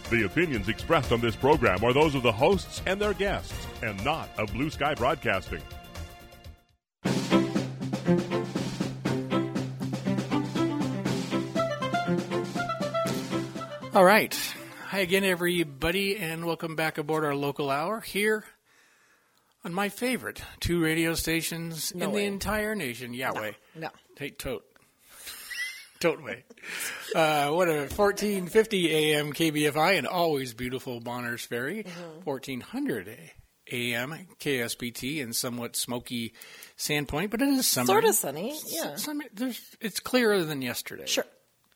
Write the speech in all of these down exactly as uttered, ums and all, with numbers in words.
The opinions expressed on this program are those of the hosts and their guests, and not of Blue Sky Broadcasting. All right. Hi again, everybody, and welcome back aboard our local hour here on my favorite two radio stations No in way. the entire nation. Yeah, No, way. no. Hey, tote. Tote way. Uh, what a fourteen fifty A M K B F I and always beautiful Bonners Ferry. Mm-hmm. fourteen hundred A M K S B T and somewhat smoky Sandpoint, but it is summer. Sort of sunny, yeah. Some, there's, it's clearer than yesterday. Sure.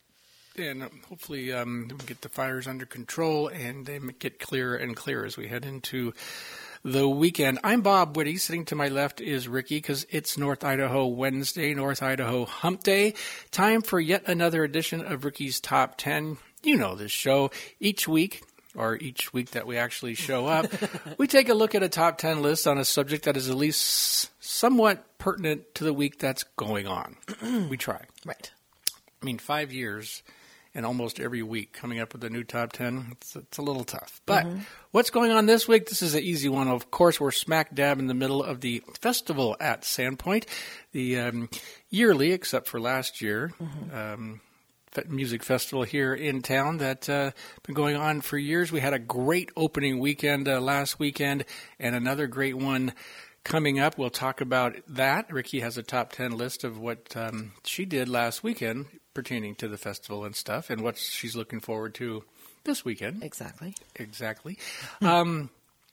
And um, hopefully um, we get the fires under control and they get clearer and clearer as we head into the weekend. I'm Bob Whitty. Sitting to my left is Ricky because it's North Idaho Wednesday, North Idaho Hump Day. Time for yet another edition of Ricky's Top ten. You know this show. Each week, or each week that we actually show up, we take a look at a top ten list on a subject that is at least somewhat pertinent to the week that's going on. We try. Right. I mean, five years and almost every week coming up with a new top ten, it's, it's a little tough. But mm-hmm. What's going on this week? This is an easy one. Of course, we're smack dab in the middle of the festival at Sandpoint, the um, yearly, except for last year, mm-hmm. um, music festival here in town that's uh, been going on for years. We had a great opening weekend uh, last weekend and another great one coming up. We'll talk about that. Ricky has a top ten list of what um, she did last weekend pertaining to the festival and stuff, and what she's looking forward to this weekend. Exactly. Exactly. um,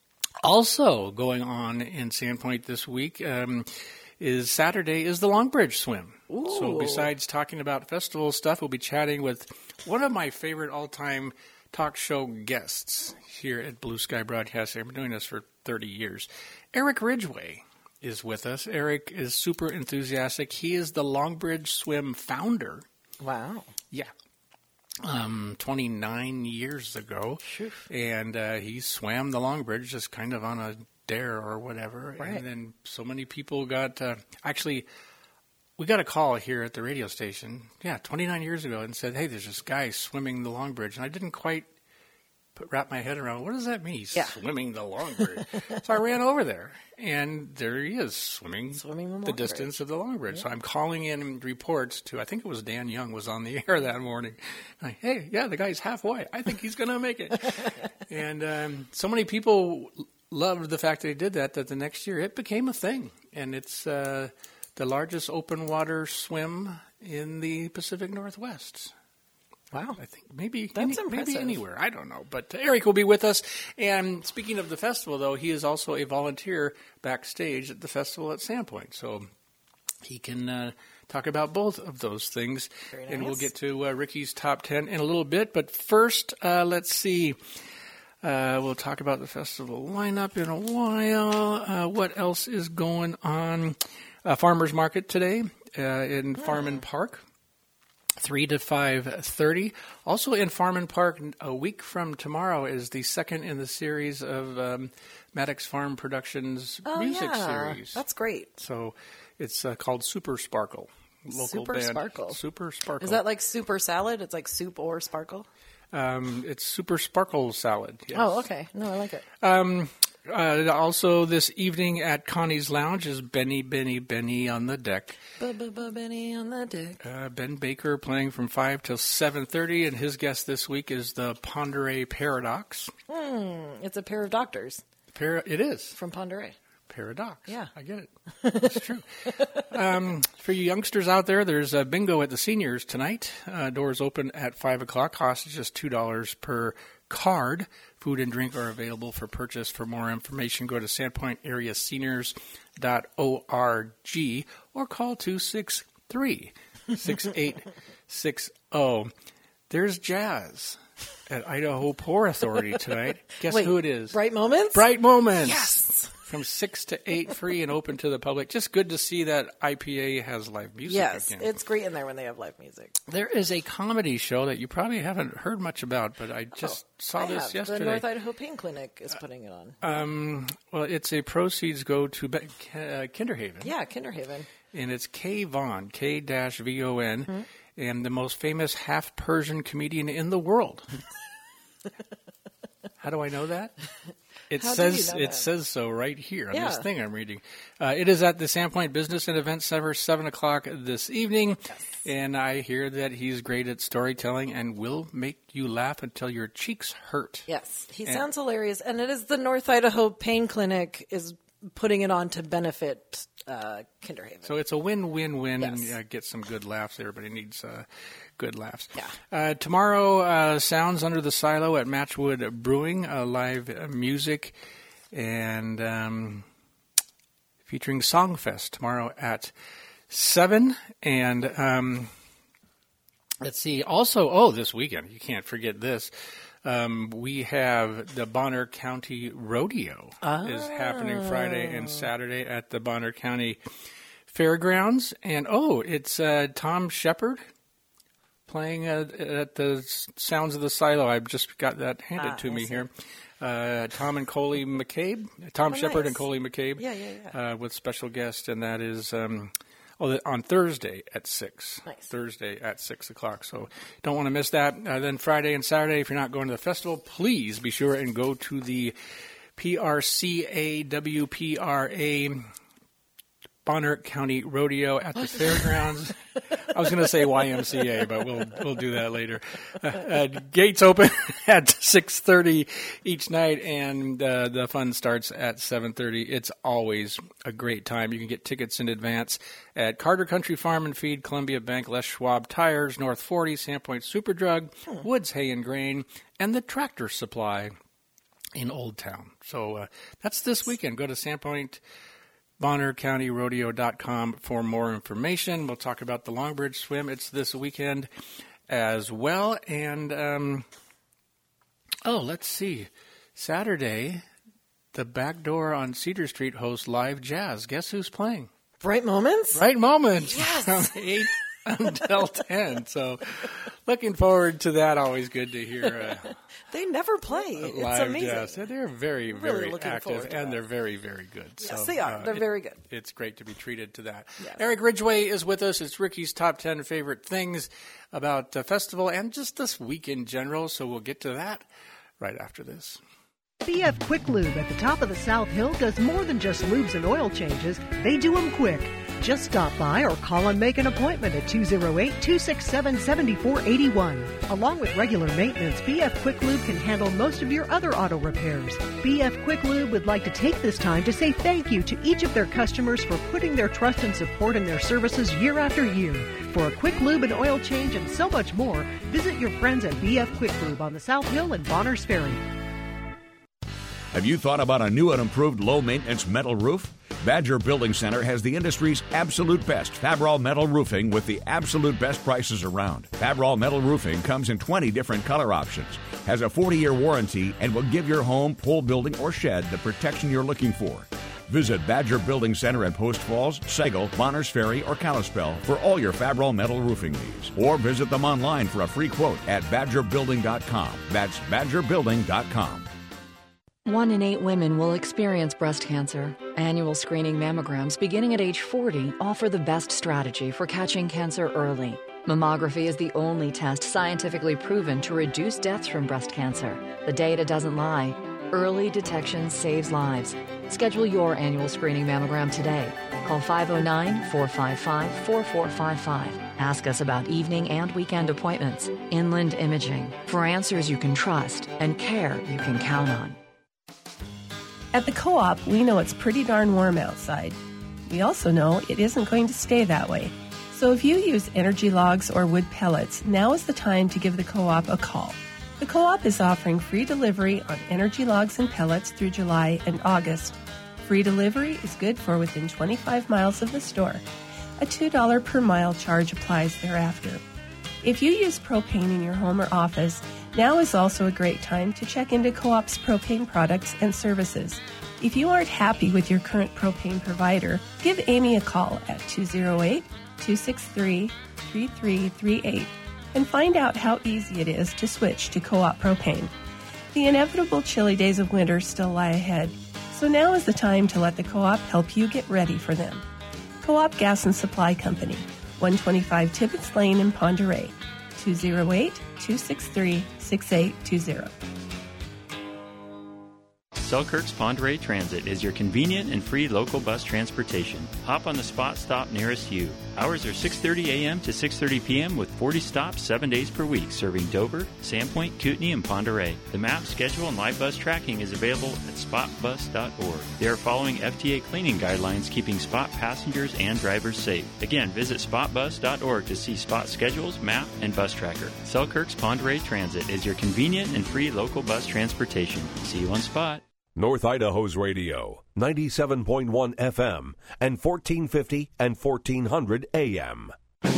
also going on in Sandpoint this week um, is Saturday is the Longbridge Swim. Ooh. So besides talking about festival stuff, we'll be chatting with one of my favorite all-time talk show guests here at Blue Sky Broadcasting. I've been doing this for thirty years. Eric Ridgway is with us. Eric is super enthusiastic. He is the Longbridge Swim founder. Wow. Yeah. Um, twenty-nine years ago. Phew. And uh, he swam the Longbridge just kind of on a dare or whatever. Right. And then so many people got, uh, actually, we got a call here at the radio station, yeah, twenty-nine years ago and said, hey, there's this guy swimming the Longbridge. And I didn't quite put, wrap my head around, what does that mean? He's yeah. swimming the Longbridge. So I ran over there. And there he is, swimming, swimming the, the distance of the Longbridge. Yeah. So I'm calling in reports to, I think it was Dan Young was on the air that morning. Like, hey, yeah, the guy's halfway. I think he's going to make it. And um, so many people loved the fact that he did that, that the next year it became a thing. And it's uh, the largest open water swim in the Pacific Northwest. Wow. I think maybe That's any, impressive. maybe anywhere. I don't know. But Eric will be with us. And speaking of the festival, though, he is also a volunteer backstage at the festival at Sandpoint. So he can uh, talk about both of those things. Very nice. And we'll get to uh, Ricky's top ten in a little bit. But first, uh, let's see. Uh, we'll talk about the festival lineup in a while. Uh, what else is going on? Uh, Farmers Market today uh, in oh. Farman Park. three to five thirty. Also in Farman Park, a week from tomorrow, is the second in the series of um, Maddox Farm Productions oh, music yeah. series. That's great. So it's uh, called Super Sparkle. Local Super band. Sparkle. Super Sparkle. Is that like super salad? It's like soup or sparkle? Um, it's Super Sparkle Salad. Yes. Oh, okay. No, I like it. Um, uh, also this evening at Connie's Lounge is Benny, Benny, Benny on the deck. Benny on the deck. Uh, Ben Baker playing from five till seven thirty, and his guest this week is the Ponderay Paradox. Hmm, it's a pair of doctors. Para- it is. From Ponderay. Paradox. Yeah. I get it. It's true. um, for you youngsters out there, there's a bingo at the seniors tonight. Uh, doors open at five o'clock. Cost is just two dollars per card. Food and drink are available for purchase. For more information, go to sandpoint area seniors dot org or call two six three, six eight six zero. There's jazz at Idaho Poor Authority tonight. Guess Wait, who it is? Bright Moments? Bright Moments. Yes. From six to eight, free and open to the public. Just good to see that I P A has live music Yes, again. it's great in there when they have live music. There is a comedy show that you probably haven't heard much about, but I just oh, saw I this have. yesterday. The North Idaho Pain Clinic is putting it on. Um, well, it's a proceeds go to Be- uh, Kinderhaven. Yeah, Kinderhaven. And it's Kay Vaughn, K V O N, mm-hmm. and the most famous half Persian comedian in the world. How do I know that? It How do says you know it that? says so right here on Yeah. this thing I'm reading. Uh, it is at the Sandpoint Business and Event Center, seven o'clock this evening. Yes. And I hear that he's great at storytelling and will make you laugh until your cheeks hurt. Yes, he And- sounds hilarious, and it is the North Idaho Pain Clinic is putting it on to benefit uh, Kinderhaven. So it's a win-win-win, Yes. and uh, get some good laughs. Everybody needs uh, good laughs. Yeah. Uh, tomorrow, uh, Sounds Under the Silo at Matchwood Brewing, uh, live uh, music, and um, featuring Songfest tomorrow at seven. And um, let's see, also, oh, this weekend, you can't forget this. Um, we have the Bonner County Rodeo is happening Friday and Saturday at the Bonner County Fairgrounds. And, oh, it's uh, Tom Shepard playing uh, at the Sounds of the Silo. I've just got that handed Ah, to I me see. here. Uh, Tom and Coley McCabe. Tom Oh, Shepard nice. and Coley McCabe. Yeah, yeah, yeah. Uh, with special guest, and that is... Um, Oh, the- on Thursday at six. Nice. Thursday at six o'clock. So don't want to miss that. Uh, then Friday and Saturday, if you're not going to the festival, please be sure and go to the P R C A W P R A Bonner County Rodeo at the fairgrounds. I was going to say Y M C A, but we'll we'll do that later. Uh, uh, gates open at six thirty each night, and uh, the fun starts at seven thirty. It's always a great time. You can get tickets in advance at Carter Country Farm and Feed, Columbia Bank, Les Schwab Tires, North forty, Sandpoint Superdrug, Woods Hay and Grain, and the Tractor Supply in Old Town. So uh, that's this weekend. Go to Sandpoint. Bonner County Rodeo dot com for more information. We'll talk about the Longbridge Swim. It's this weekend as well. And, um, oh, let's see. Saturday, the Back Door on Cedar Street hosts live jazz. Guess who's playing? Bright Moments? Right Moment. Yes. From eight until ten. So looking forward to that. Always good to hear uh, They never play. It's live amazing. jazz. Yeah, they're very, Really very looking active, forward to and that. they're very, very good. Yes, so, they are. uh, They're it- very good. It's great to be treated to that. Yes. Eric Ridgway is with us. It's Ricky's top ten favorite things about the festival and just this week in general. So we'll get to that right after this. B F Quick Lube at the top of the South Hill does more than just lubes and oil changes. They do them quick. Just stop by or call and make an appointment at two oh eight, two six seven, seven four eight one. Along with regular maintenance, B F Quick Lube can handle most of your other auto repairs. B F Quick Lube would like to take this time to say thank you to each of their customers for putting their trust and support in their services year after year. For a quick lube and oil change and so much more, visit your friends at B F Quick Lube on the South Hill and Bonners Ferry. Have you thought about a new and improved low-maintenance metal roof? Badger Building Center has the industry's absolute best Fabral metal roofing with the absolute best prices around. Fabral metal roofing comes in twenty different color options, has a forty-year warranty, and will give your home, pool, building, or shed the protection you're looking for. Visit Badger Building Center at Post Falls, Sagal, Bonners Ferry, or Kalispell for all your Fabral metal roofing needs. Or visit them online for a free quote at badger building dot com. That's badger building dot com. One in eight women will experience breast cancer. Annual screening mammograms beginning at age forty offer the best strategy for catching cancer early. Mammography is the only test scientifically proven to reduce deaths from breast cancer. The data doesn't lie. Early detection saves lives. Schedule your annual screening mammogram today. Call five oh nine, four five five, four four five five. Ask us about evening and weekend appointments. Inland Imaging, for answers you can trust and care you can count on. At the Co-op, we know it's pretty darn warm outside. We also know it isn't going to stay that way. So if you use energy logs or wood pellets, now is the time to give the Co-op a call. The Co-op is offering free delivery on energy logs and pellets through July and August. Free delivery is good for within twenty-five miles of the store. A two dollars per mile charge applies thereafter. If you use propane in your home or office, now is also a great time to check into Co-op's propane products and services. If you aren't happy with your current propane provider, give Amy a call at two oh eight, two six three, three three three eight and find out how easy it is to switch to Co-op propane. The inevitable chilly days of winter still lie ahead, so now is the time to let the Co-op help you get ready for them. Co-op Gas and Supply Company, one twenty-five Tibbetts Lane in Ponderay, two oh eight, two six three, six eight two zero. Selkirk's Pend Oreille Transit is your convenient and free local bus transportation. Hop on the spot stop nearest you. Hours are six thirty a.m. to six thirty p.m. with forty stops seven days per week, serving Dover, Sandpoint, Kootenai, and Pend Oreille. The map, schedule, and live bus tracking is available at spot bus dot org. They are following F D A cleaning guidelines, keeping Spot passengers and drivers safe. Again, visit spot bus dot org to see Spot schedules, map, and bus tracker. Selkirk's Pend Oreille Transit is your convenient and free local bus transportation. See you on Spot. North Idaho's radio, ninety-seven point one F M and fourteen fifty and fourteen hundred A M.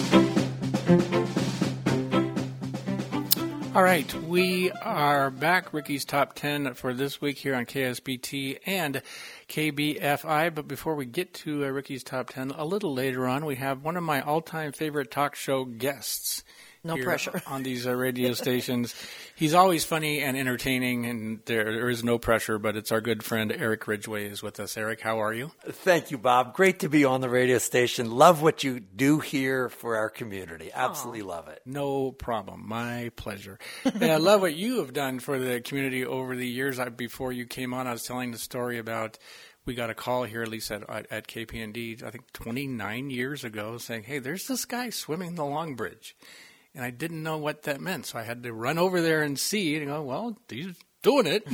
All right, we are back. Ricky's Top ten for this week here on K S B T and K B F I. But before we get to uh, Ricky's Top ten, a little later on, we have one of my all-time favorite talk show guests. No pressure. On these uh, radio stations. He's always funny and entertaining, and there, there is no pressure, but it's our good friend Eric Ridgway is with us. Eric, how are you? Thank you, Bob. Great to be on the radio station. Love what you do here for our community. Absolutely Aww. Love it. No problem. My pleasure. And I love what you have done for the community over the years. I, before you came on, I was telling the story about we got a call here, at least at, at K P N D, I think twenty-nine years ago, saying, hey, there's this guy swimming the Long Bridge. And I didn't know what that meant, so I had to run over there and see and go, well, he's doing it.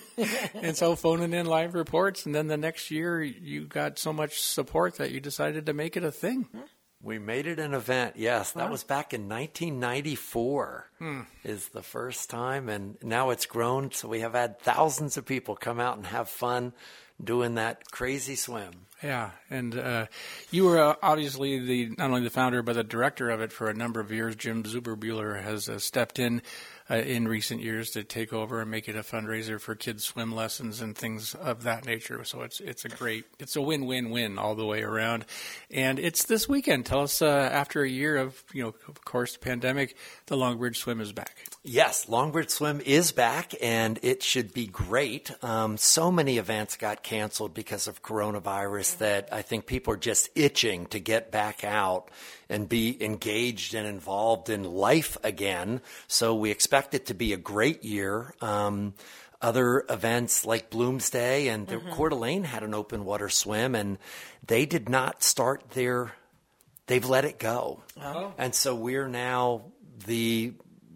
And so phoning in live reports, and then the next year you got so much support that you decided to make it a thing. We made it an event, yes. That wow. was back in nineteen ninety-four hmm. is the first time, and now it's grown, so we have had thousands of people come out and have fun doing that crazy swim. Yeah, and uh, you were uh, obviously the not only the founder but the director of it for a number of years. Jim Zuberbuehler has uh, stepped in uh, in recent years to take over and make it a fundraiser for kids' swim lessons and things of that nature. So it's it's a great, it's a win-win-win all the way around. And it's this weekend. Tell us, uh, after a year of, you know, of course, the pandemic, the Longbridge Swim is back. Yes, Longbridge Swim is back, and it should be great. Um, so many events got canceled because of coronavirus that I think people are just itching to get back out and be engaged and involved in life again. So we expect it to be a great year. Um, other events like Bloomsday and mm-hmm. Coeur d'Alene had an open water swim, and they did not start their, they've let it go. Oh. And so we're now the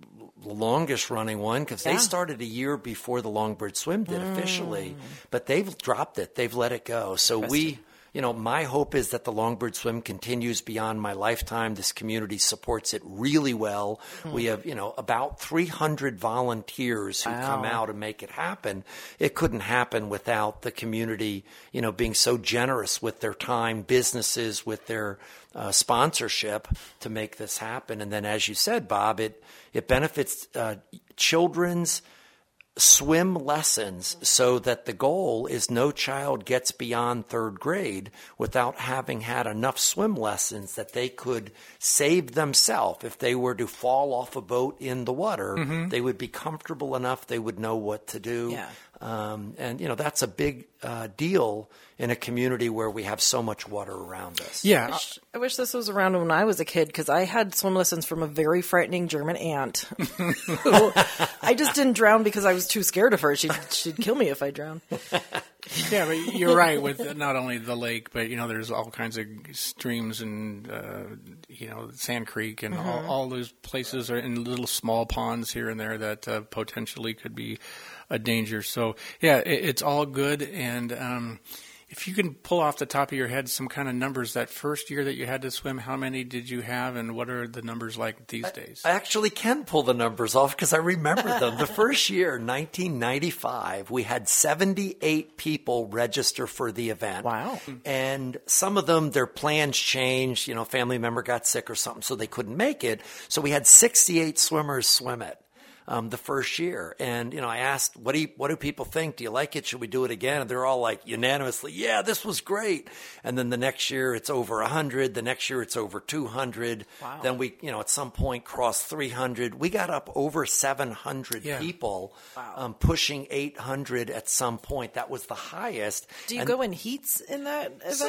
longest running one because yeah. they started a year before the Longbridge Swim did mm. officially, but they've dropped it. They've let it go. So we, you know, my hope is that the Longbridge Swim continues beyond my lifetime. This community supports it really well. Mm. We have, you know, about three hundred volunteers who wow. come out and make it happen. It couldn't happen without the community, you know, being so generous with their time, businesses with their uh, sponsorship to make this happen. And then, as you said, Bob, it, it benefits uh, children's swim lessons so that the goal is no child gets beyond third grade without having had enough swim lessons that they could save themselves. If they were to fall off a boat in the water, mm-hmm. they would be comfortable enough, they would know what to do. Yeah. Um, and, you know, that's a big uh, deal in a community where we have so much water around us. Yeah. I wish, I wish this was around when I was a kid because I had swim lessons from a very frightening German aunt. Who I just didn't drown because I was too scared of her. She'd, she'd kill me if I drowned. Yeah, but you're right with not only the lake, but, you know, there's all kinds of streams and, uh, you know, Sand Creek and mm-hmm. all, all those places are in little small ponds here and there that uh, potentially could be a danger. So, yeah, it, it's all good. And um, if you can pull off the top of your head some kind of numbers, that first year that you had to swim, how many did you have and what are the numbers like these I, days? I actually can pull the numbers off because I remember them. The first year, nineteen ninety-five, we had seventy-eight people register for the event. Wow. And some of them, their plans changed. You know, family member got sick or something, so they couldn't make it. So we had sixty-eight swimmers swim it. Um, the first year. And, you know, I asked, what do you, what do people think? Do you like it? Should we do it again? And they're all like unanimously, yeah, this was great. And then the next year it's over a hundred. The next year it's over two hundred. Wow. Then we, you know, at some point crossed three hundred. We got up over seven hundred yeah. people, wow. um, pushing eight hundred at some point. That was the highest. Do you and go in heats in that event? So,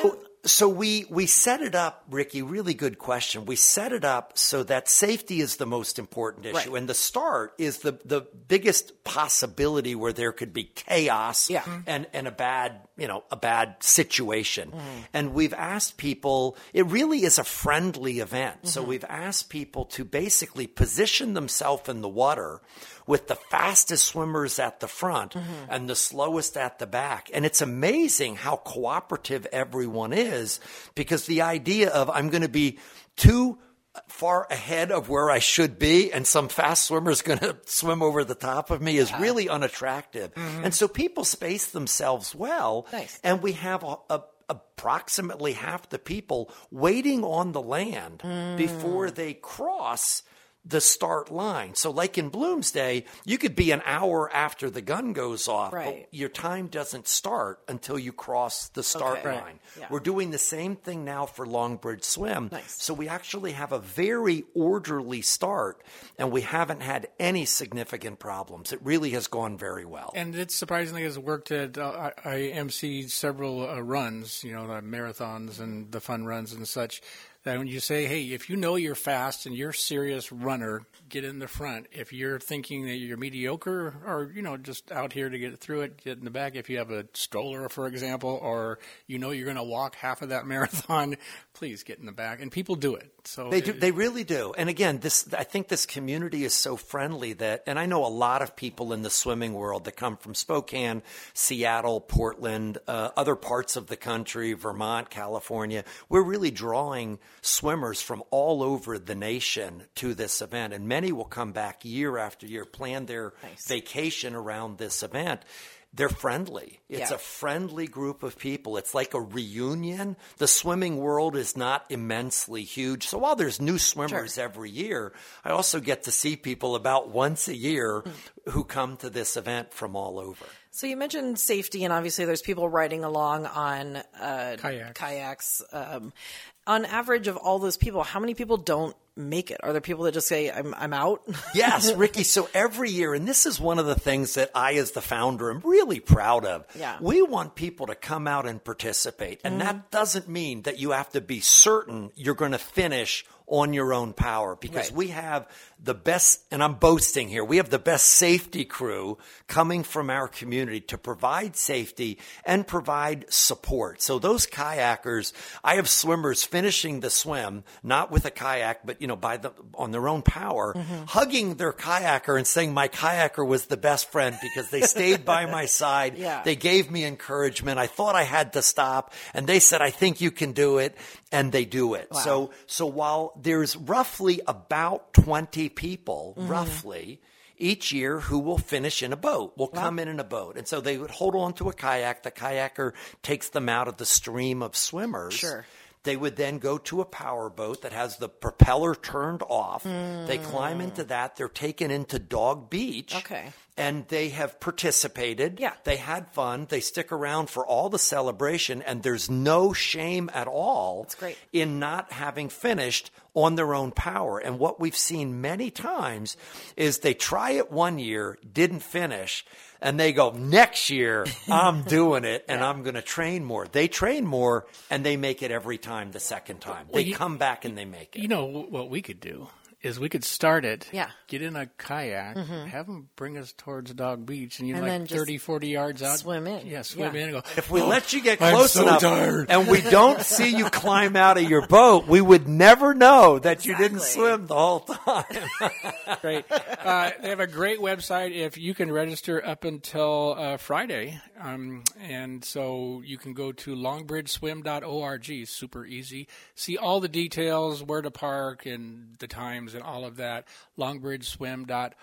So we, we set it up, Ricky, really good question. We set it up so that safety is the most important issue. Right. And the start is the, the biggest possibility where there could be chaos Yeah. and, and a bad, you know, a bad situation. Mm-hmm. And we've asked people, it really is a friendly event. Mm-hmm. So we've asked people to basically position themselves in the water with the fastest swimmers at the front mm-hmm. and the slowest at the back. And it's amazing how cooperative everyone is, because the idea of I'm going to be too far ahead of where I should be and some fast swimmer is going to swim over the top of me is yeah. really unattractive. Mm-hmm. And so people space themselves well. Nice. And we have a, a approximately half the people waiting on the land mm. before they cross the start line. So like in Bloomsday, you could be an hour after the gun goes off, right. but your time doesn't start until you cross the start okay. line. Right. Yeah. We're doing the same thing now for Longbridge Swim. Nice. So we actually have a very orderly start, and we haven't had any significant problems. It really has gone very well. And it surprisingly has worked at, uh, I, I emceed several uh, runs, you know, the marathons and the fun runs and such. That when you say, hey, if you know you're fast and you're a serious runner, get in the front. If you're thinking that you're mediocre or, you know, just out here to get through it, get in the back. If you have a stroller, for example, or you know you're going to walk half of that marathon, please get in the back. And people do it. So They do. it, They really do. And again, this I think this community is so friendly that, and I know a lot of people in the swimming world that come from Spokane, Seattle, Portland, uh, other parts of the country, Vermont, California. We're really drawing swimmers from all over the nation to this event, and many will come back year after year, plan their nice. vacation around this event. They're friendly. It's yeah. a friendly group of people. It's like a reunion. The swimming world is not immensely huge. So while there's new swimmers sure. every year, I also get to see people about once a year mm. who come to this event from all over. So you mentioned safety, and obviously there's people riding along on uh, kayaks. kayaks. Um, on average, of all those people, how many people don't make it? Are there people that just say, I'm, I'm out? Yes, Ricky. So every year, and this is one of the things that I, as the founder, am really proud of. Yeah. We want people to come out and participate. And mm-hmm. that doesn't mean that you have to be certain you're going to finish on your own power, because right. we have the best, and I'm boasting here, we have the best safety crew coming from our community to provide safety and provide support. So those kayakers, I have swimmers finishing the swim, not with a kayak, but, you know, by the, on their own power, mm-hmm. hugging their kayaker and saying, my kayaker was the best friend because they stayed by my side. Yeah. They gave me encouragement. I thought I had to stop, and they said, I think you can do it. And they do it. Wow. So, so while there's roughly about twenty people, mm-hmm. roughly, each year who will finish in a boat, will come wow. in in a boat. And so they would hold on to a kayak. The kayaker takes them out of the stream of swimmers. Sure. They would then go to a power boat that has the propeller turned off. Mm. They climb into that. They're taken into Dog Beach. Okay. And they have participated. Yeah. They had fun. They stick around for all the celebration, and there's no shame at all That's great. in not having finished on their own power. And what we've seen many times is they try it one year, didn't finish, and they go, next year, I'm doing it, and yeah. I'm going to train more. They train more, and they make it every time the second time. They well, you, come back and they make it. You know what we could do is we could start it, yeah. get in a kayak, mm-hmm. have them bring us towards Dog Beach, and you're and like thirty, forty yards out. Swim in. Yeah, swim yeah. in and go, if we oh, let you get I'm close so enough tired. and we don't see you climb out of your boat, we would never know that exactly. you didn't swim the whole time. Great. Uh, they have a great website. If you can register up until uh, Friday, um, and so you can go to longbridge swim dot org. Super easy. See all the details, where to park, and the times, and all of that. longbridge swim dot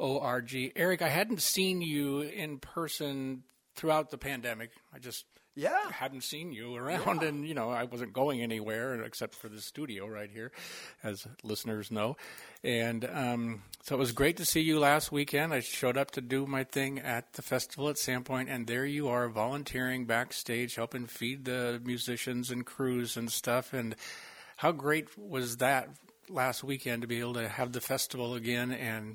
org. Eric, I hadn't seen you in person throughout the pandemic. I just yeah. hadn't seen you around, yeah. and, you know, I wasn't going anywhere except for the studio right here, as listeners know. And um, so it was great to see you last weekend. I showed up to do my thing at the festival at Sandpoint, and there you are volunteering backstage, helping feed the musicians and crews and stuff. And how great was that last weekend to be able to have the festival again and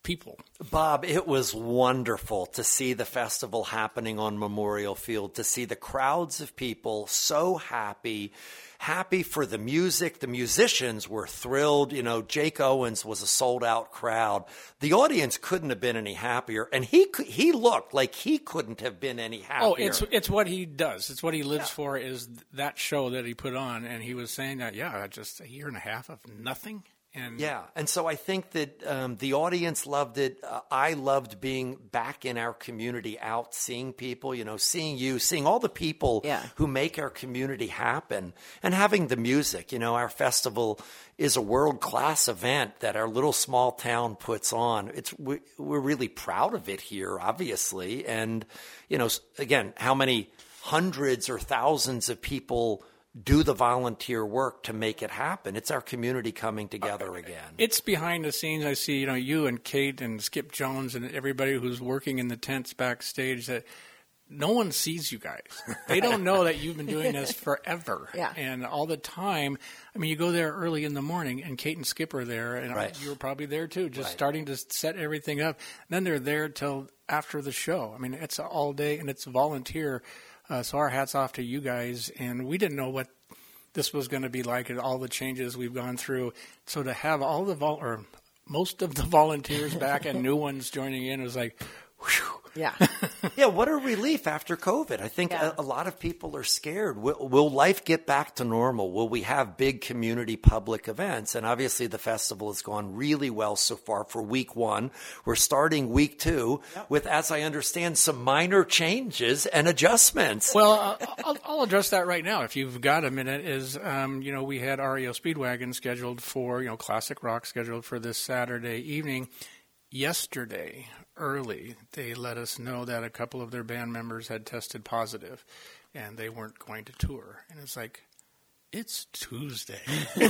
people. Bob, it was wonderful to see the festival happening on Memorial Field, to see the crowds of people so happy, happy for the music. The musicians were thrilled. You know, Jake Owens was a sold-out crowd. The audience couldn't have been any happier, and he he looked like he couldn't have been any happier. Oh, it's it's what he does. It's what he lives yeah. for, is that show that he put on, and he was saying that, yeah, just a year and a half of nothing. And yeah, and so I think that um, the audience loved it. Uh, I loved being back in our community, out seeing people, you know, seeing you, seeing all the people yeah. who make our community happen, and having the music. You know, our festival is a world-class event that our little small town puts on. It's we, we're really proud of it here, obviously, and you know, again, how many hundreds or thousands of people do the volunteer work to make it happen. It's our community coming together again. It's behind the scenes. I see, you know, you and Kate and Skip Jones and everybody who's working in the tents backstage, that no one sees you guys. They don't know that you've been doing this forever. Yeah. And all the time. I mean, you go there early in the morning, and Kate and Skip are there, and right. you were probably there too, just right. starting to set everything up. And then they're there till after the show. I mean, it's all day, and it's volunteer. Uh, so our hats off to you guys, and we didn't know what this was going to be like and all the changes we've gone through. So to have all the vol- or most of the volunteers back and new ones joining in was like, whew. Yeah. Yeah, what a relief after COVID. I think yeah. a, a lot of people are scared. Will, will life get back to normal? Will we have big community public events? And obviously the festival has gone really well so far for week one. We're starting week two yep. with, as I understand, some minor changes and adjustments. Well, uh, I'll, I'll address that right now if you've got a minute. Is, um, you know, we had R E O Speedwagon scheduled for, you know, Classic Rock scheduled for this Saturday evening. Yesterday, early, they let us know that a couple of their band members had tested positive, and they weren't going to tour. And it's like, it's Tuesday.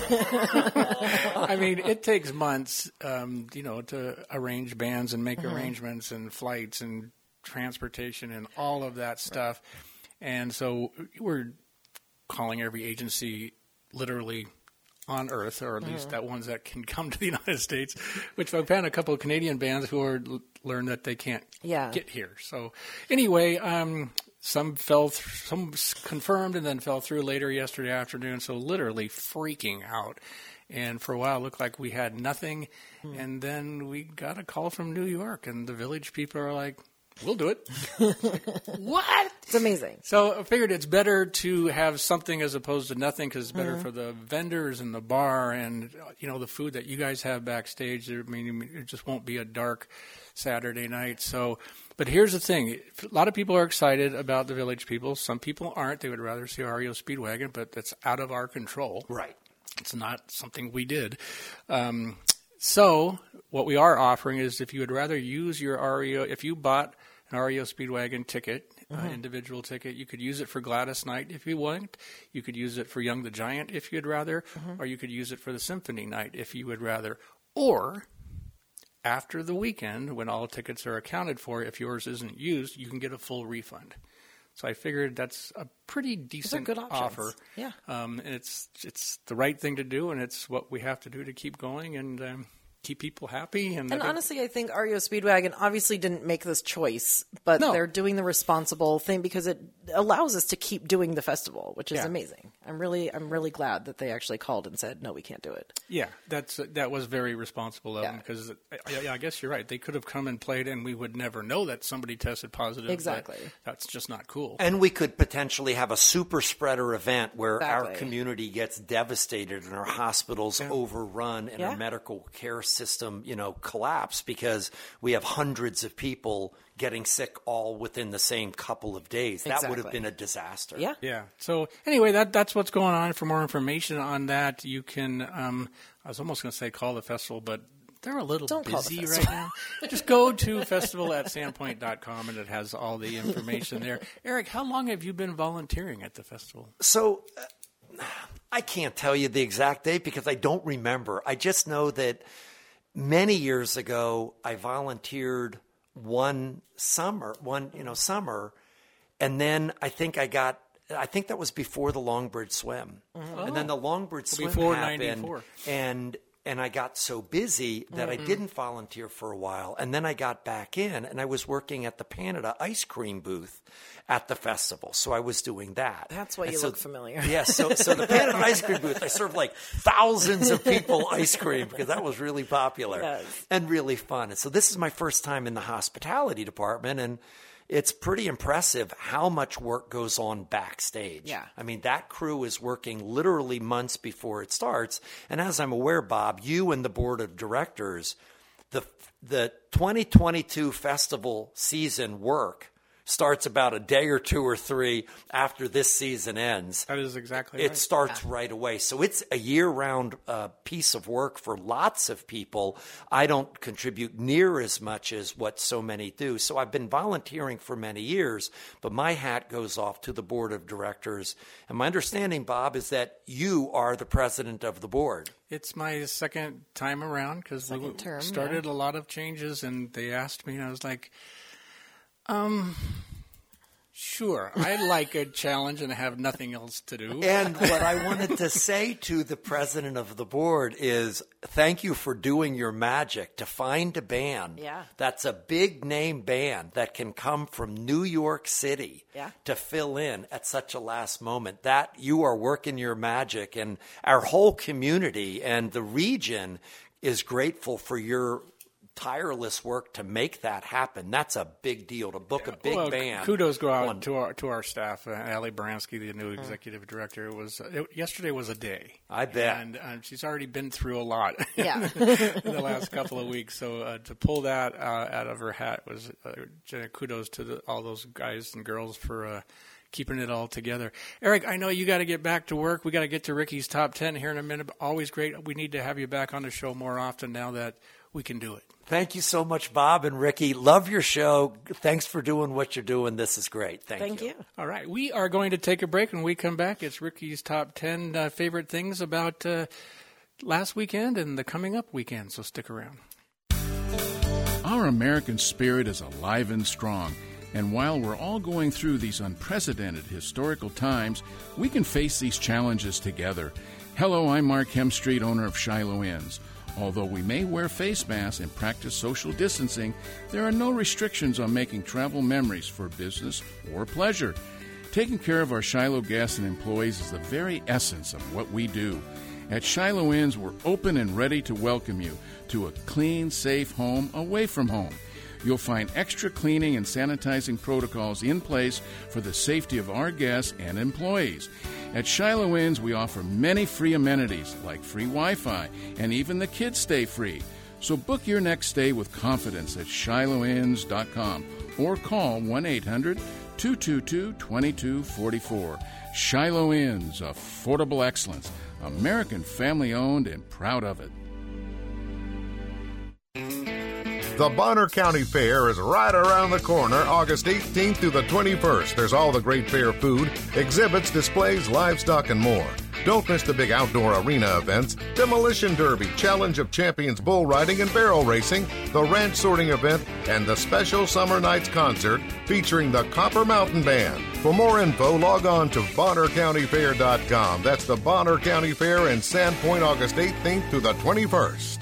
I mean, it takes months, um, you know, to arrange bands and make mm-hmm. arrangements and flights and transportation and all of that stuff. Right. And so we're calling every agency literally on Earth, or at least mm-hmm. that ones that can come to the United States, which I've had a couple of Canadian bands who are learned that they can't yeah. get here. So anyway, um, some fell, th- some confirmed and then fell through later yesterday afternoon. So literally freaking out. And for a while, it looked like we had nothing. Mm. And then we got a call from New York, and the Village people are like, we'll do it. Like, what? It's amazing. So I figured it's better to have something as opposed to nothing, because it's better mm-hmm. for the vendors and the bar and, you know, the food that you guys have backstage. I mean, it just won't be a dark Saturday night. So, but here's the thing. A lot of people are excited about the Village people. Some people aren't. They would rather see R E O Speedwagon, but that's out of our control. Right. It's not something we did. Um, so what we are offering is, if you would rather use your R E O, if you bought an R E O Speedwagon ticket, mm-hmm. uh, individual ticket, you could use it for Gladys Night if you want. You could use it for Young the Giant if you'd rather, mm-hmm. or you could use it for the Symphony Night if you would rather. Or after the weekend, when all tickets are accounted for, if yours isn't used, you can get a full refund. So I figured that's a pretty decent good offer. Yeah. Um, and it's it's the right thing to do, and it's what we have to do to keep going and um, keep people happy. And, and honestly, I think R E O Speedwagon obviously didn't make this choice, but no. they're doing the responsible thing because it allows us to keep doing the festival, which is yeah. amazing. I'm really, I'm really glad that they actually called and said, no, we can't do it. Yeah, that's that was very responsible of yeah. them, because I, I guess you're right. They could have come and played, and we would never know that somebody tested positive. Exactly. That's just not cool. And we could potentially have a super spreader event where exactly. our community gets devastated and our hospitals yeah. overrun and yeah. our medical care system, you know, collapse because we have hundreds of people getting sick all within the same couple of days. That exactly. would have been a disaster. Yeah. Yeah. So anyway, that that's what's going on. For more information on that, you can, um, I was almost going to say call the festival, but they're a little Don't busy right now. Just go to festival at sandpoint dot com, and it has all the information there. Eric, how long have you been volunteering at the festival? So uh, I can't tell you the exact date because I don't remember. I just know that many years ago, I volunteered one summer, one, you know, summer. And then I think I got, I think that was before the Longbridge Swim. Mm-hmm. And then the Longbridge Swim before happened. ninety-four. And, and I got so busy that mm-hmm. I didn't volunteer for a while. And then I got back in, and I was working at the Panada ice cream booth at the festival. So I was doing that. That's why and you so, look familiar. Yeah, so, so the Panada ice cream booth, I served like thousands of people ice cream because that was really popular yes. and really fun. And so this is my first time in the hospitality department, and it's pretty impressive how much work goes on backstage. Yeah. I mean, that crew is working literally months before it starts. And as I'm aware, Bob, you and the board of directors, the the twenty twenty-two festival season work starts about a day or two or three after this season ends. That is exactly It right. starts yeah. right away. So it's a year-round uh, piece of work for lots of people. I don't contribute near as much as what so many do. So I've been volunteering for many years, but my hat goes off to the board of directors. And my understanding, Bob, is that you are the president of the board. It's my second time around because we term, started yeah. a lot of changes, and they asked me, and I was like, Um, sure. I like a challenge and have nothing else to do. And what I wanted to say to the president of the board is thank you for doing your magic to find a band yeah. that's a big name band that can come from New York City yeah. to fill in at such a last moment. That you are working your magic, and our whole community and the region is grateful for your tireless work to make that happen. That's a big deal to book a big well, band. Kudos go out on, to our to our staff. Uh, Allie Baranski, the new executive director, it was uh, it, yesterday was a day. I bet, and uh, she's already been through a lot. Yeah. in the last couple of weeks. So uh, to pull that uh, out of her hat was uh, kudos to the, all those guys and girls for. Uh, keeping it all together. Eric, I know you got to get back to work. We got to get to Ricky's Top ten here in a minute. Always great. We need to have you back on the show more often now that we can do it. Thank you so much, Bob and Ricky. Love your show. Thanks for doing what you're doing. This is great. Thank, Thank you. you. All right. We are going to take a break. When we come back, it's Ricky's Top ten uh, favorite things about uh, last weekend and the coming up weekend. So stick around. Our American spirit is alive and strong. And while we're all going through these unprecedented historical times, we can face these challenges together. Hello, I'm Mark Hemstreet, owner of Shiloh Inns. Although we may wear face masks and practice social distancing, there are no restrictions on making travel memories for business or pleasure. Taking care of our Shiloh guests and employees is the very essence of what we do. At Shiloh Inns, we're open and ready to welcome you to a clean, safe home away from home. You'll find extra cleaning and sanitizing protocols in place for the safety of our guests and employees. At Shiloh Inns, we offer many free amenities like free Wi-Fi, and even the kids stay free. So book your next stay with confidence at shiloh inns dot com or call one eight hundred two two two two two four four. Shiloh Inns, affordable excellence. American family-owned and proud of it. The Bonner County Fair is right around the corner, August eighteenth through the twenty-first. There's all the great fair food, exhibits, displays, livestock, and more. Don't miss the big outdoor arena events, Demolition Derby, Challenge of Champions bull riding and barrel racing, the ranch sorting event, and the special Summer Nights concert featuring the Copper Mountain Band. For more info, log on to bonner county fair dot com. That's the Bonner County Fair in Sandpoint, August eighteenth through the twenty-first.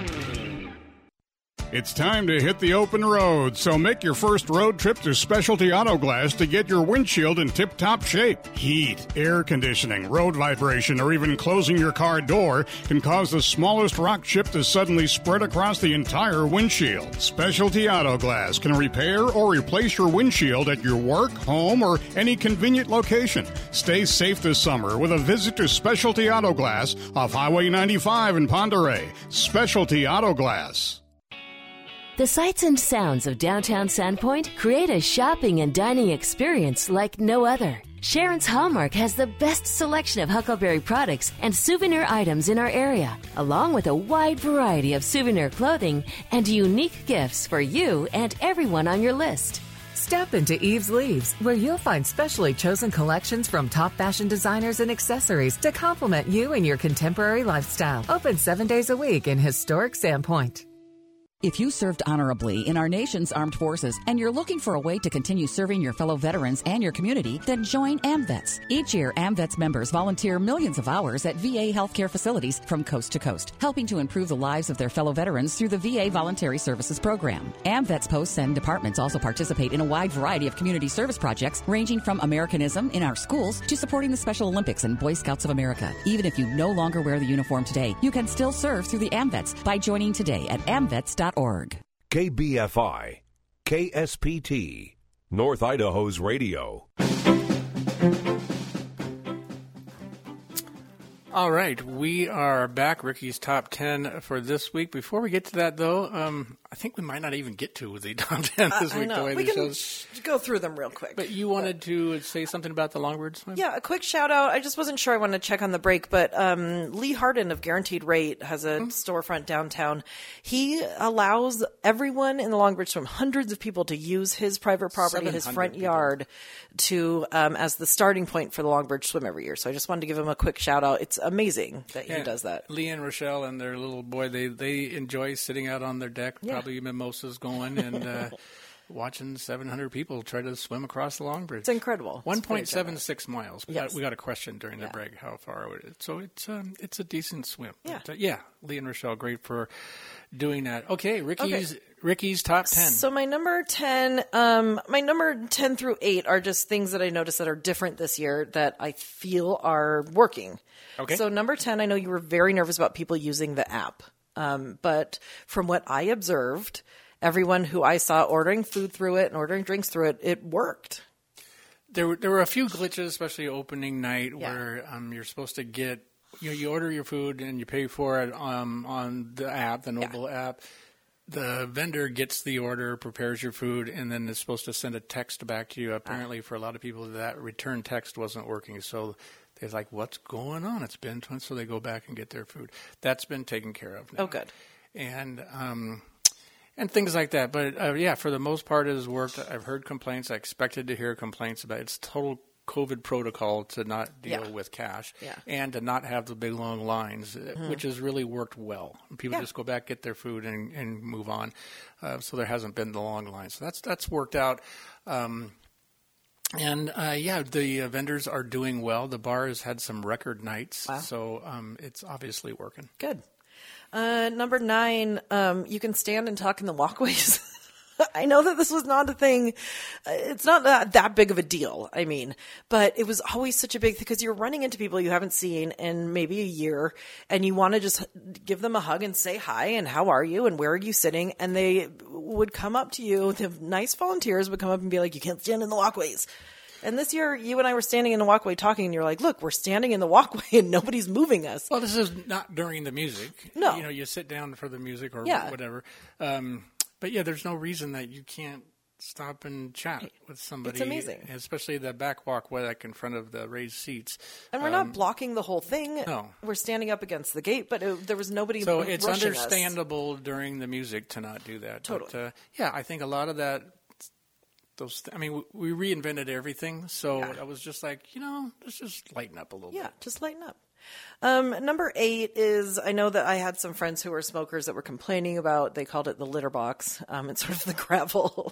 It's time to hit the open road, so make your first road trip to Specialty Auto Glass to get your windshield in tip-top shape. Heat, air conditioning, road vibration, or even closing your car door can cause the smallest rock chip to suddenly spread across the entire windshield. Specialty Auto Glass can repair or replace your windshield at your work, home, or any convenient location. Stay safe this summer with a visit to Specialty Auto Glass off Highway ninety-five in Ponderay. Specialty Auto Glass. The sights and sounds of downtown Sandpoint create a shopping and dining experience like no other. Sharon's Hallmark has the best selection of Huckleberry products and souvenir items in our area, along with a wide variety of souvenir clothing and unique gifts for you and everyone on your list. Step into Eve's Leaves, where you'll find specially chosen collections from top fashion designers and accessories to complement you and your contemporary lifestyle. Open seven days a week in historic Sandpoint. If you served honorably in our nation's armed forces and you're looking for a way to continue serving your fellow veterans and your community, then join AMVETS. Each year, AMVETS members volunteer millions of hours at V A healthcare facilities from coast to coast, helping to improve the lives of their fellow veterans through the V A Voluntary Services Program. AMVETS posts and departments also participate in a wide variety of community service projects, ranging from Americanism in our schools to supporting the Special Olympics and Boy Scouts of America. Even if you no longer wear the uniform today, you can still serve through the AMVETS by joining today at amvets dot org. K B F I, K S P T, North Idaho's radio. All right, we are back. Ricky's Top ten for this week. Before we get to that, though, um, I think we might not even get to the Top ten this I, week. I know. The way we the can show's... sh- go through them real quick. But you wanted but... to say something about the Longbird Swim? Yeah, a quick shout out. I just wasn't sure. I wanted to check on the break, but um, Lee Harden of Guaranteed Rate has a mm-hmm. storefront downtown. He allows everyone in the Longbird Swim, hundreds of people, to use his private property, his front people. yard, to um, as the starting point for the Longbird Swim every year. So I just wanted to give him a quick shout out. It's amazing that yeah, he does that. Lee and Rochelle and their little boy, they, they enjoy sitting out on their deck, yeah. probably mimosas going, and uh, watching seven hundred people try to swim across the Long Bridge. It's incredible. one point seven six miles. We, yes. got, we got a question during the yeah. break how far it is. So it's um, it's a decent swim. Yeah. But, uh, yeah, Lee and Rochelle, great for doing that. Okay, Ricky's okay. Ricky's Top ten. So my number ten, um, my number ten through eight are just things that I noticed that are different this year that I feel are working. Okay. So number ten, I know you were very nervous about people using the app. Um, but from what I observed, everyone who I saw ordering food through it and ordering drinks through it, it worked. There were, there were a few glitches, especially opening night, yeah. where um, you're supposed to get, you know, you order your food and you pay for it um, on the app, the Noble yeah. app. The vendor gets the order, prepares your food, and then is supposed to send a text back to you. Apparently, for a lot of people, that return text wasn't working. So they're like, what's going on? It's been twenty, so they go back and get their food. That's been taken care of now. Oh, good. And um, and things like that. But, uh, yeah, for the most part, it has worked. I've heard complaints. I expected to hear complaints about it. It's total COVID protocol to not deal yeah. with cash yeah. and to not have the big long lines, mm-hmm. which has really worked well. People yeah. just go back, get their food, and, and move on. Uh, so there hasn't been the long lines. So that's that's worked out. Um, and uh, yeah, the uh, vendors are doing well. The bar has had some record nights, wow. so um, it's obviously working. Good. Uh, number nine, um, you can stand and talk in the walkways. I know that this was not a thing. It's not that, that big of a deal, I mean, but it was always such a big thing because you're running into people you haven't seen in maybe a year and you want to just give them a hug and say hi and how are you and where are you sitting? And they would come up to you. The nice volunteers would come up and be like, you can't stand in the walkways. And this year, you and I were standing in the walkway talking, and you're like, look, we're standing in the walkway and nobody's moving us. Well, this is not during the music. No. You know, you sit down for the music or yeah. whatever. Um, but, yeah, there's no reason that you can't stop and chat with somebody. It's amazing. Especially the back walkway, like in front of the raised seats. And we're um, not blocking the whole thing. No. We're standing up against the gate, but it, there was nobody so rushing us. So it's understandable during the music to not do that. Totally. But, uh, yeah, I think a lot of that... Those, I mean, we reinvented everything, so yeah. I was just like, you know, let's just lighten up a little yeah, bit. Yeah, just lighten up. Um, number eight is, I know that I had some friends who were smokers that were complaining about, they called it the litter box. Um, it's sort of the gravel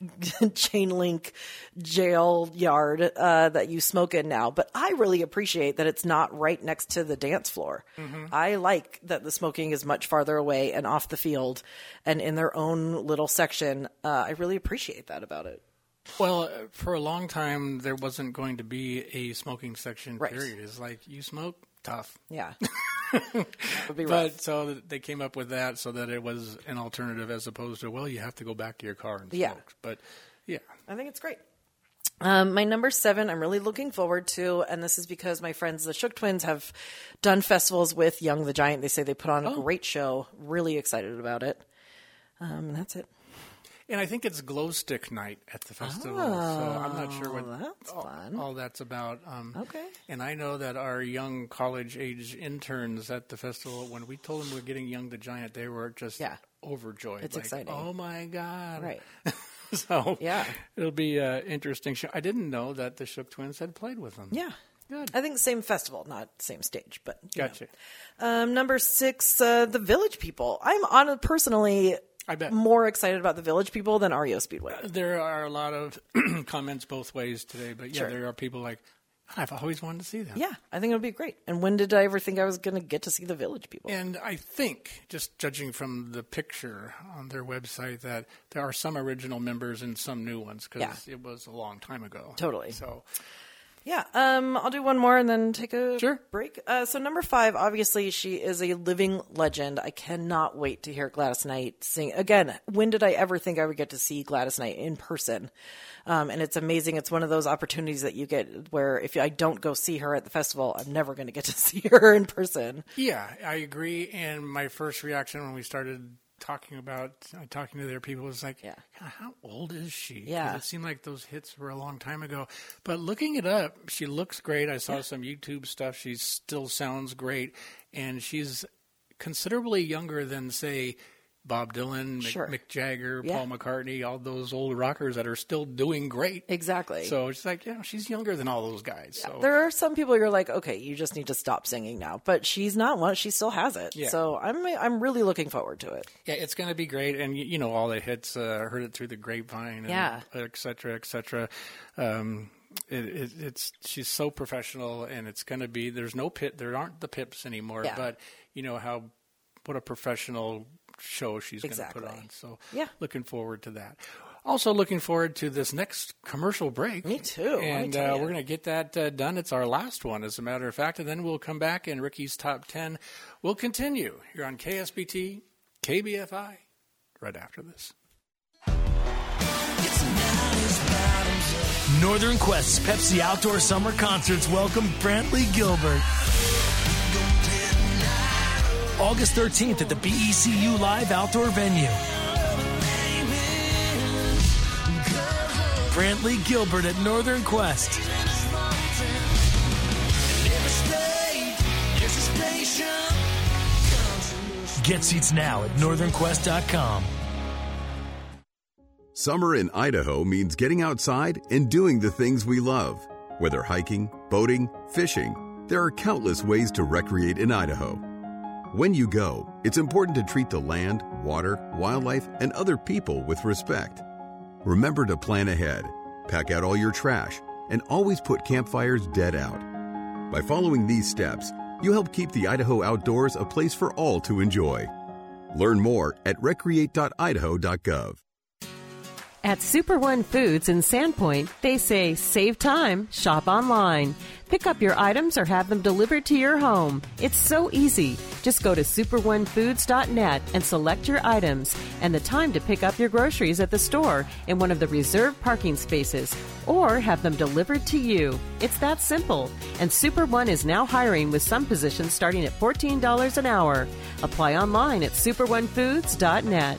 chain link jail yard uh, that you smoke in now. But I really appreciate that it's not right next to the dance floor. Mm-hmm. I like that the smoking is much farther away and off the field and in their own little section. Uh, I really appreciate that about it. Well, for a long time, there wasn't going to be a smoking section, right. period. It's like, you smoke? Tough. Yeah. That would be rough. But so they came up with that so that it was an alternative as opposed to, well, you have to go back to your car and smoke. Yeah. But, yeah. I think it's great. Um, my number seven, I'm really looking forward to, and this is because my friends, the Shook Twins, have done festivals with Young the Giant. They say they put on a oh. great show. Really excited about it. Um, and that's it. And I think it's glow stick night at the festival, oh, so I'm not sure what that's all, fun. all that's about. Um, okay. And I know that our young college-age interns at the festival, when we told them we were getting Young the Giant, they were just yeah. overjoyed. It's like, exciting. Oh, my God. Right. So yeah. it'll be an interesting show. I didn't know that the Shook Twins had played with them. Yeah. Good. I think same festival, not same stage, but gotcha. Um, number six, uh, the Village People. I'm on a, personally, I bet. more excited about the Village people than R E O Speedway. There are a lot of comments both ways today, but yeah, Sure. there are people like, I've always wanted to see that. Yeah, I think it would be great. And when did I ever think I was going to get to see the Village people? And I think, just judging from the picture on their website, that there are some original members and some new ones because Yeah. it was a long time ago. Totally. So, Yeah, um, I'll do one more and then take a Sure. break. Uh, so number five, obviously, she is a living legend. I cannot wait to hear Gladys Knight sing. Again, when did I ever think I would get to see Gladys Knight in person? Um, and it's amazing. It's one of those opportunities that you get where if I don't go see her at the festival, I'm never going to get to see her in person. yeah, I agree. And my first reaction when we started talking about uh, talking to their people was like, yeah. God, how old is she? 'Cause Yeah. it seemed like those hits were a long time ago. But looking it up, she looks great. I saw Yeah. some YouTube stuff. She still sounds great, and she's considerably younger than, say, Bob Dylan, Mick, Sure. Mick Jagger, Yeah. Paul McCartney, all those old rockers that are still doing great. Exactly. So it's like, yeah, she's younger than all those guys. So There are some people you're like, okay, you just need to stop singing now. But she's not one. She still has it. Yeah. So I'm I'm really looking forward to it. yeah, it's going to be great. And, you, you know, all the hits, uh, heard it through the grapevine, and Yeah. et cetera, et cetera. Um, it, it, it's she's so professional, and it's going to be, there's no pit, there aren't the pips anymore, Yeah. but you know how, what a professional show she's Exactly. going to put on. So Yeah. looking forward to that. Also looking forward to this next commercial break. Me too. Let me And tell uh, ya. we're going to get that uh, done. It's our last one, as a matter of fact. And then we'll come back and Ricky's Top ten will continue. You're on K S B T, K B F I, right after this. Northern Quest's Pepsi Outdoor Summer Concerts welcome Brantley Gilbert. August thirteenth at the B E C U Live Outdoor Venue. Brantley Gilbert at Northern Quest. Get seats now at northern quest dot com. Summer in Idaho means getting outside and doing the things we love. Whether hiking, boating, fishing, there are countless ways to recreate in Idaho. When you go, it's important to treat the land, water, wildlife, and other people with respect. Remember to plan ahead, pack out all your trash, and always put campfires dead out. By following these steps, you help keep the Idaho outdoors a place for all to enjoy. Learn more at recreate dot idaho dot gov. At Super One Foods in Sandpoint, they say save time, shop online. Pick up your items or have them delivered to your home. It's so easy. Just go to super one foods dot net and select your items and the time to pick up your groceries at the store in one of the reserved parking spaces or have them delivered to you. It's that simple. And Super One is now hiring with some positions starting at fourteen dollars an hour. Apply online at super one foods dot net.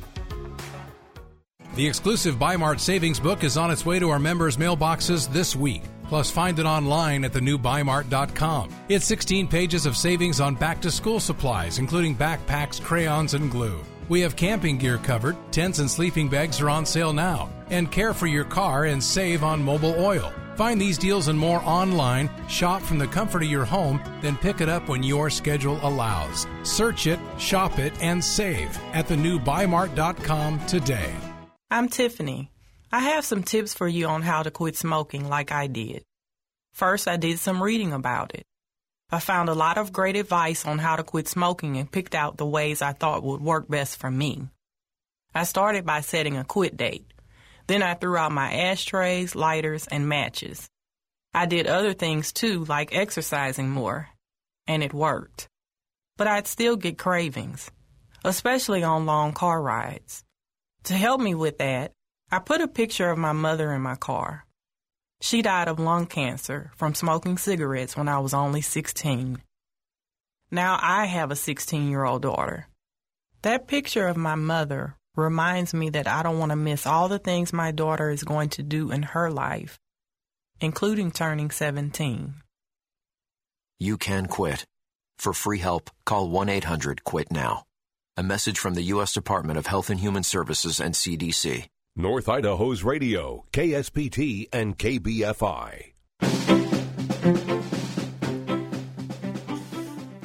The exclusive Bi-Mart Savings Book is on its way to our members' mailboxes this week. Plus, find it online at the new bi mart dot com. It's sixteen pages of savings on back-to-school supplies, including backpacks, crayons, and glue. We have camping gear covered, tents and sleeping bags are on sale now, and care for your car and save on mobile oil. Find these deals and more online, shop from the comfort of your home, then pick it up when your schedule allows. Search it, shop it, and save at the new bi mart dot com today. I'm Tiffany. I have some tips for you on how to quit smoking like I did. First, I did some reading about it. I found a lot of great advice on how to quit smoking and picked out the ways I thought would work best for me. I started by setting a quit date. Then I threw out my ashtrays, lighters, and matches. I did other things too, like exercising more, and it worked. But I'd still get cravings, especially on long car rides. To help me with that, I put a picture of my mother in my car. She died of lung cancer from smoking cigarettes when I was only sixteen. Now I have a sixteen-year-old daughter. That picture of my mother reminds me that I don't want to miss all the things my daughter is going to do in her life, including turning seventeen. You can quit. For free help, call one eight hundred quit now. A message from the U S Department of Health and Human Services and C D C. North Idaho's radio, K S P T and K B F I.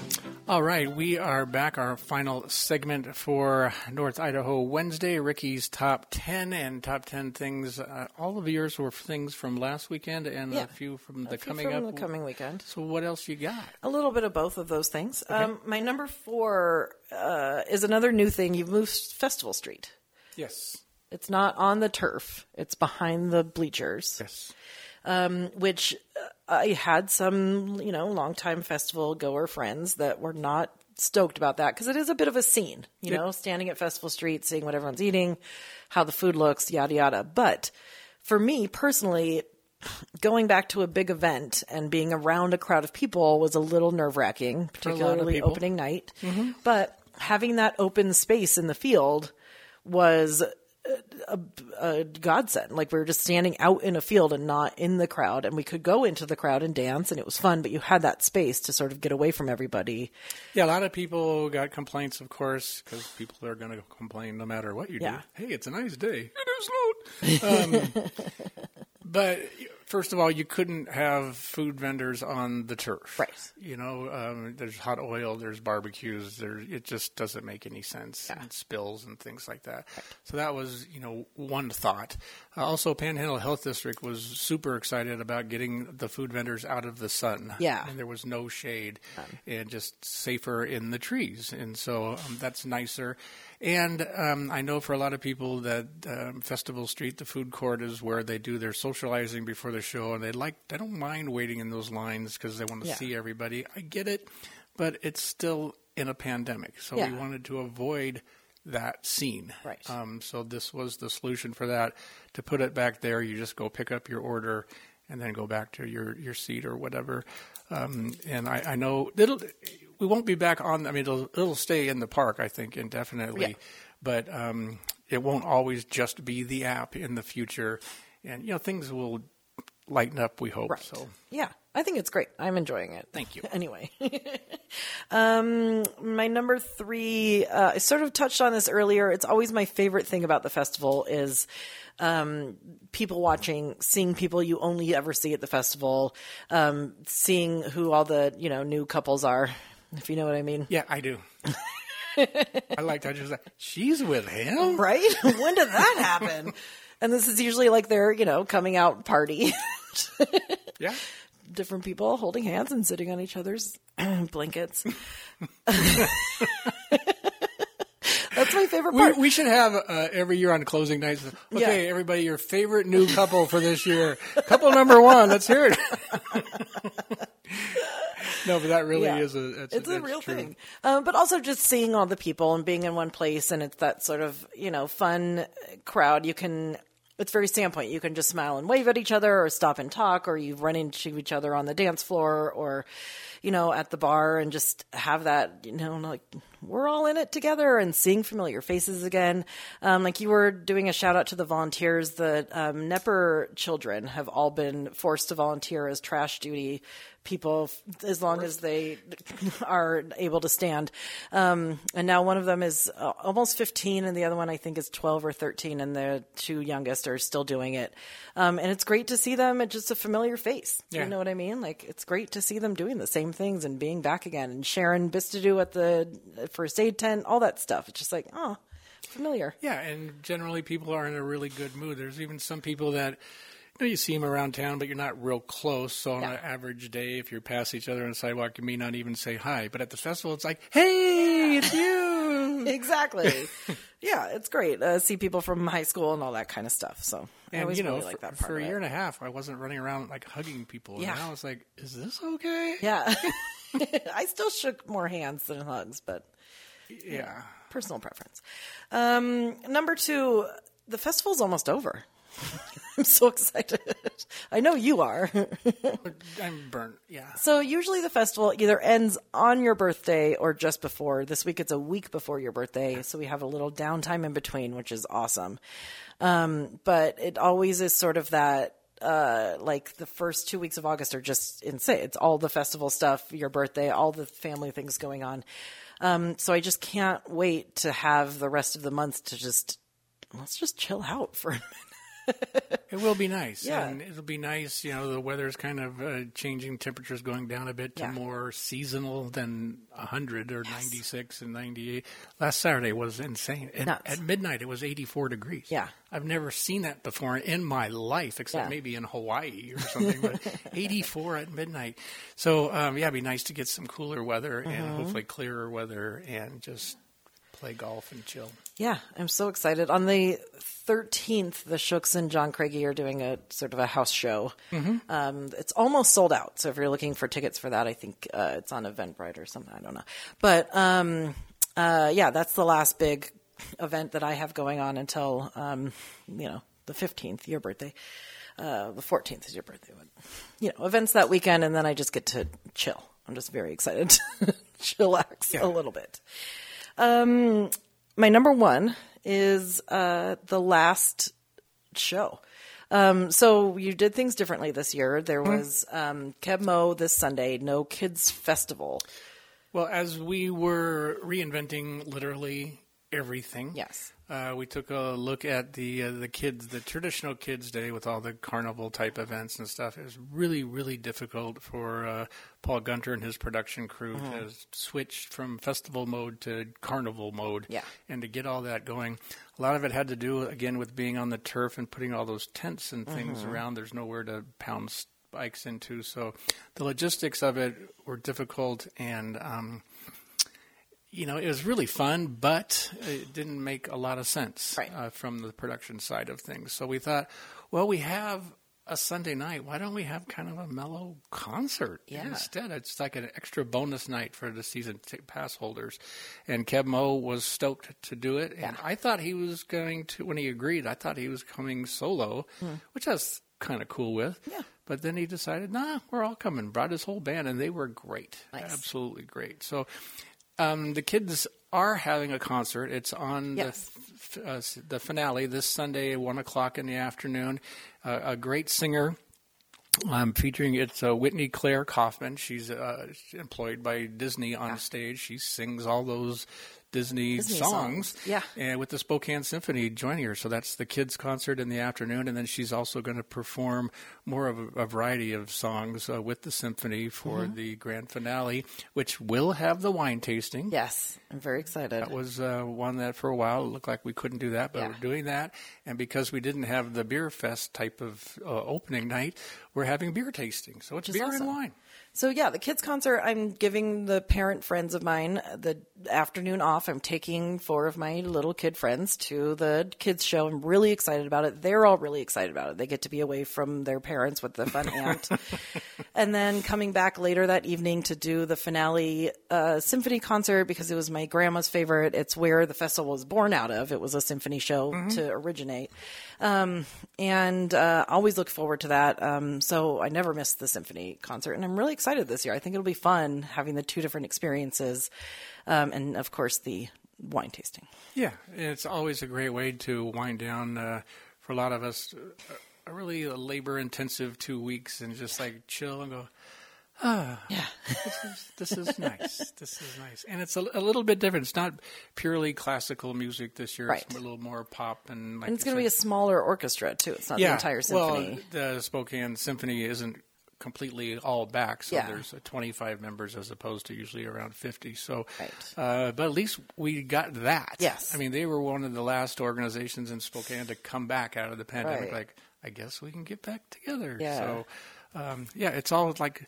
All right, we are back. Our final segment for North Idaho Wednesday, Ricky's Top ten and Top ten things. Uh, all of yours were things from last weekend and Yeah. a few from A the few coming from up. the coming weekend. So what else you got? A little bit of both of those things. Okay. Um, my number four uh, is another new thing. You've moved Festival Street. Yes. It's not on the turf. It's behind the bleachers. Yes. Um, which uh, I had some, you know, longtime festival goer friends that were not stoked about that because it is a bit of a scene, you It- know, standing at Festival Street, seeing what everyone's eating, how the food looks, yada, yada. But for me personally, going back to a big event and being around a crowd of people was a little nerve wracking, For a lot of particularly people. opening night. Mhm. But having that open space in the field was a, a godsend. Like we were just standing out in a field and not in the crowd, and we could go into the crowd and dance, and it was fun. But you had that space to sort of get away from everybody. Yeah, a lot of people got complaints, of course, because people are going to complain no matter what you do. Yeah. Hey, it's a nice day. It is not. Um, but first of all, you couldn't have food vendors on the turf. Right. You know, um, there's hot oil, there's barbecues. There, it just doesn't make any sense. Yeah. And spills and things like that. Right. So that was, you know, one thought. Uh, also, Panhandle Health District was super excited about getting the food vendors out of the sun. Yeah. And there was no shade and just safer in the trees. And so um, that's nicer. And um, I know for a lot of people that um, Festival Street, the food court, is where they do their socializing before the show, and they like they don't mind waiting in those lines because they want to Yeah. see everybody. I get it, but it's still in a pandemic, so Yeah. we wanted to avoid that scene. Right. Um, so this was the solution for that. To put it back there, you just go pick up your order and then go back to your, your seat or whatever. Um, and I, I know it'll. We won't be back on. I mean, it'll, it'll stay in the park, I think, indefinitely. Yeah. But um, it won't always just be the app in the future. And, you know, things will lighten up, we hope. Right. So Yeah, I think it's great. I'm enjoying it. Thank you. Anyway, um, my number three, uh, I sort of touched on this earlier. It's always my favorite thing about the festival is um, people watching, seeing people you only ever see at the festival, um, seeing who all the, you know, new couples are, if you know what I mean. Yeah, I do. I like that. Just like, she's with him? Right? When did that happen? And this is usually like their, you know, coming out party. Yeah. Different people holding hands and sitting on each other's blankets. That's my favorite We, part. we should have uh, every year on closing nights. Okay, Yeah. everybody, your favorite new couple for this year. Couple number one. Let's hear it. No, but that really Yeah. is a. That's, it's a that's real true. thing. Um, but also just seeing all the people and being in one place, and it's that sort of, you know, fun crowd. You can, it's very Sandpoint. You can just smile and wave at each other or stop and talk, or you run into each other on the dance floor or, you know, at the bar and just have that, you know, like we're all in it together and seeing familiar faces again. Um, like you were doing a shout out to the volunteers. The um, Nepper children have all been forced to volunteer as trash duty people f- as long as they are able to stand. Um, and now one of them is uh, almost fifteen and the other one I think is twelve or thirteen, and the two youngest are still doing it. Um, and it's great to see them. It's just a familiar face. Yeah. You know what I mean? Like it's great to see them doing the same things and being back again. And Sharon Bistadu at the first aid tent, all that stuff. It's just like, oh, familiar. Yeah, and generally people are in a really good mood. There's even some people that, you know, you see them around town, but you're not real close. So on Yeah. an average day, if you pass each other on the sidewalk, you may not even say hi. But at the festival, it's like, hey, it's you. Exactly. Yeah, it's great. Uh, see people from high school and all that kind of stuff. So I And, always you know, really for, like that part for a of year it. and a half, I wasn't running around like hugging people. Yeah. And now it's like, is this okay? Yeah. I still shook more hands than hugs, but Yeah. personal preference. Um, number two, the festival's almost over. I'm so excited. I know you are. I'm burnt. Yeah. So usually the festival either ends on your birthday or just before. This week it's a week before your birthday, so we have a little downtime in between, which is awesome. Um, but it always is sort of that, uh, like the first two weeks of August are just insane. It's all the festival stuff, your birthday, all the family things going on. Um, so I just can't wait to have the rest of the month to just, let's just chill out for a minute. It will be nice. Yeah. And it'll be nice. You know, the weather's kind of uh, changing, temperatures going down a bit to Yeah. more seasonal than one hundred or yes. ninety-six and ninety-eight. Last Saturday was insane. And Nuts. at midnight, it was eighty-four degrees. Yeah. I've never seen that before in my life, except Yeah. maybe in Hawaii or something. But eighty-four at midnight. So, um, yeah, it'd be nice to get some cooler weather Mhm. and hopefully clearer weather and just play golf and chill. Yeah, I'm so excited. On the thirteenth, the Shooks and John Craigie are doing a sort of a house show. Mhm. Um, it's almost sold out. So if you're looking for tickets for that, I think uh, it's on Eventbrite or something. I don't know. But um, uh, yeah, that's the last big event that I have going on until, um, you know, the fifteenth, your birthday. Uh, the fourteenth is your birthday. But, you know, events that weekend, and then I just get to chill. I'm just very excited to chillax yeah. a little bit. Um, my number one is uh, the last show. Um, so you did things differently this year. There was um, Keb Mo this Sunday, No Kids Festival. Well, as we were reinventing literally everything, yes, uh, we took a look at the uh, the kids, the traditional Kids Day with all the carnival type events and stuff. It was really, really difficult for uh, Paul Gunter and his production crew Mhm. to switch from festival mode to carnival mode, Yeah. and to get all that going. A lot of it had to do again with being on the turf and putting all those tents and things Mhm. around. There's nowhere to pound spikes into, so the logistics of it were difficult, and um, you know, it was really fun, but it didn't make a lot of sense right. uh, from the production side of things. So we thought, well, we have a Sunday night. Why don't we have kind of a mellow concert Yeah. instead? It's like an extra bonus night for the season t- pass holders. And Keb Mo was stoked to do it. And Yeah. I thought he was going to, when he agreed, I thought he was coming solo, Hmm. which I was kind of cool with. Yeah. But then he decided, nah, we're all coming. Brought his whole band, and they were great. Nice. Absolutely great. So um, the kids are having a concert. It's on Yes. the, uh, the finale this Sunday at one o'clock in the afternoon. Uh, a great singer um, featuring it's uh, Whitney Claire Kaufman. She's uh, employed by Disney on stage. She sings all those Disney, Disney songs, songs. Yeah. and with the Spokane Symphony joining her. So that's the kids' concert in the afternoon, and then she's also going to perform more of a, a variety of songs uh, with the symphony for Mhm. the grand finale, which will have the wine tasting. Yes, I'm very excited. That was uh, one that for a while it looked like we couldn't do that, but Yeah. we're doing that. And because we didn't have the beer fest type of uh, opening night, we're having beer tasting. So it's Which is beer awesome. and wine. So yeah, the kids concert, I'm giving the parent friends of mine the afternoon off. I'm taking four of my little kid friends to the kids show. I'm really excited about it. They're all really excited about it. They get to be away from their parents with the fun aunt. And then coming back later that evening to do the finale uh, symphony concert because it was my grandma's favorite. It's where the festival was born out of. It was a symphony show Mhm. to originate. Um, and uh, always look forward to that. Um, so I never missed the symphony concert, and I'm really excited this year. I think it'll be fun having the two different experiences, um, and of course the wine tasting. Yeah, it's always a great way to wind down uh, for a lot of us. Uh, a really labor-intensive two weeks and just like chill and go, ah, yeah, this is, this is nice. This is nice, and it's a, a little bit different. It's not purely classical music this year. Right. It's a little more pop and like and it's you going to be a said- smaller orchestra too. It's not yeah, the entire symphony. Well, the Spokane Symphony isn't completely all back, so Yeah. there's uh, twenty-five members as opposed to usually around fifty. So, Right. uh, but at least we got that. Yes. I mean, they were one of the last organizations in Spokane to come back out of the pandemic. Right. Like, I guess we can get back together. Yeah. So, um, yeah, it's all like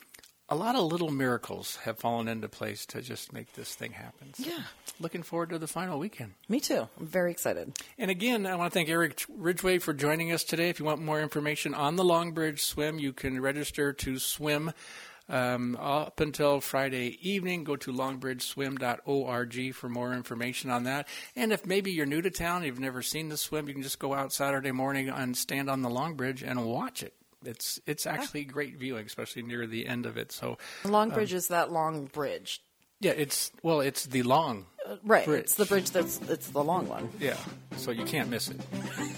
a lot of little miracles have fallen into place to just make this thing happen. So Yeah. looking forward to the final weekend. Me too. I'm very excited. And again, I want to thank Eric Ridgway for joining us today. If you want more information on the Longbridge Swim, you can register to swim um, up until Friday evening. Go to longbridge swim dot org for more information on that. And if maybe you're new to town, you've never seen the swim, you can just go out Saturday morning and stand on the Long Bridge and watch it. It's it's actually great viewing, especially near the end of it. So The Long Bridge um, is that long bridge. yeah, it's well, it's the long Uh, right. bridge. It's the bridge that's it's the long one. Yeah, so you can't miss it.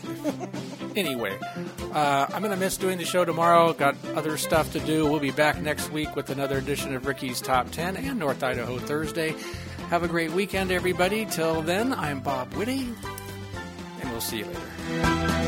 Anyway, uh, I'm going to miss doing the show tomorrow. Got other stuff to do. We'll be back next week with another edition of Ricky's Top ten and North Idaho Thursday. Have a great weekend, everybody. Till then, I'm Bob Whitty, and we'll see you later.